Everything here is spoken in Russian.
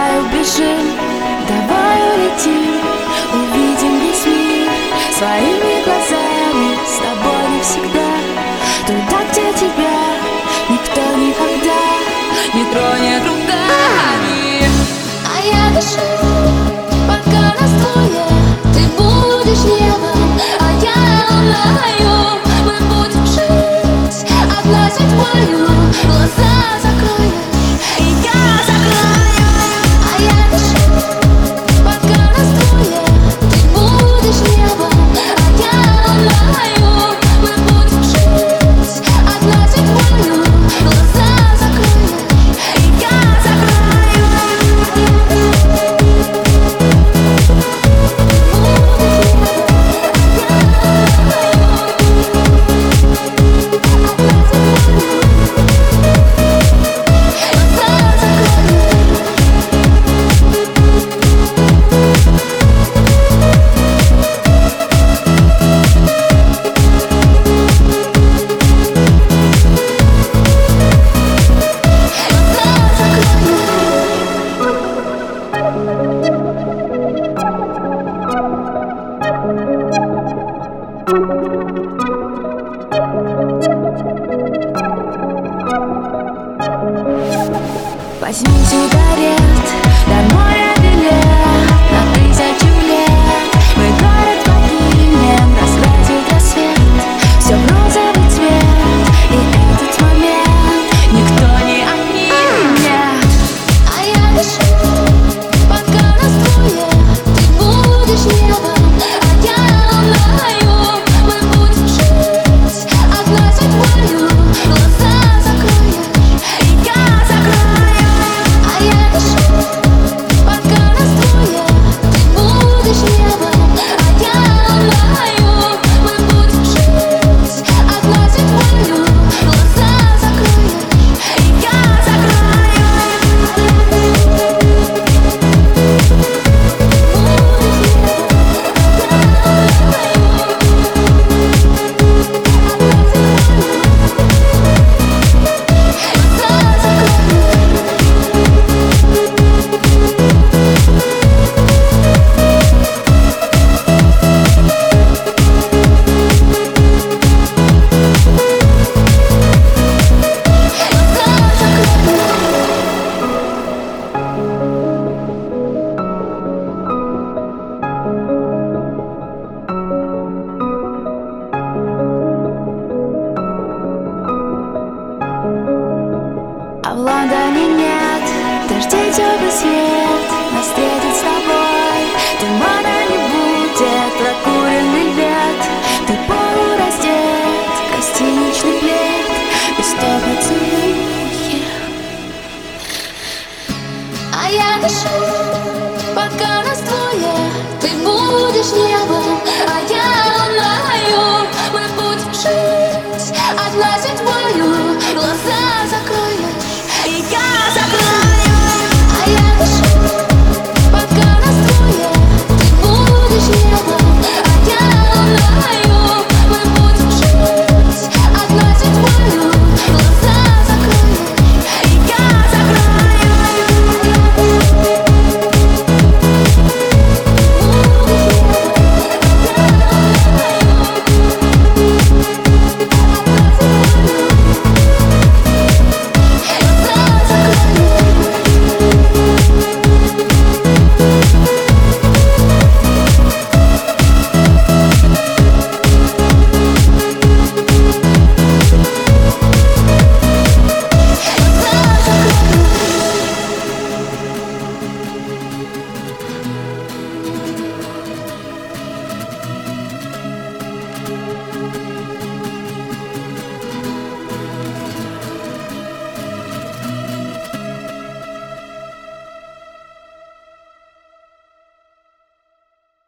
Давай убежим, давай улетим, увидим весь мир своими глазами, с тобой навсегда. Туда, где тебя никто никогда не тронет руками. А я дышу, пока нас двое, ты будешь небом, а я луною. Мы будем жить одной судьбою, глаза закроешь, и я закрою. А я дышу, пока нас двое, ты будешь небом, а я луною. Мы будем жить одной судьбою, глаза закроешь, и я закрою. Возьми сигарет, до моря билет на 1000 лет. Мы город покинем, раскрасит рассвет, все в розовый цвет, и этот момент никто не отнимет. А я дышу, пока нас двое, ты будешь небом, а я луною. Мы будем жить одной судьбою, глаза закроешь, и я закрою. А я дышу, пока нас двое, ты будешь небом, а я луною. Мы будем жить одной судьбою, глаза закроешь, и я закрою. А в Лондоне нет дождей, теплый свет нас встретит с тобой. Тумана не будет, прокуренный лет, ты полураздет, гостиничный плед, без тока поцелуи. А я дышу, пока нас двое, ты будешь не